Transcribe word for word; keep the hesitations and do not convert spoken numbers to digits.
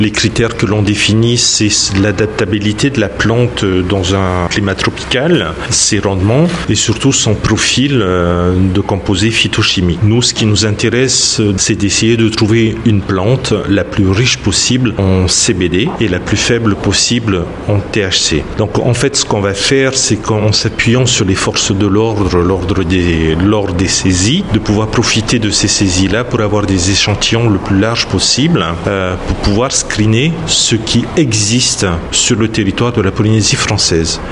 Les critères que l'on définit, c'est l'adaptabilité de la plante dans un climat tropical, ses rendements et surtout son profil de composés phytochimiques. Nous, ce qui nous intéresse, c'est d'essayer de trouver une plante la plus riche possible en C B D et la plus faible possible en T H C. Donc en fait, ce qu'on va faire, c'est qu'en s'appuyant sur les forces de l'ordre, l'ordre des, lors des saisies, de pouvoir profiter de ces saisies-là pour avoir des échantillons le plus large possible, euh, pour pouvoir screener ce qui existe sur le territoire de la Polynésie française.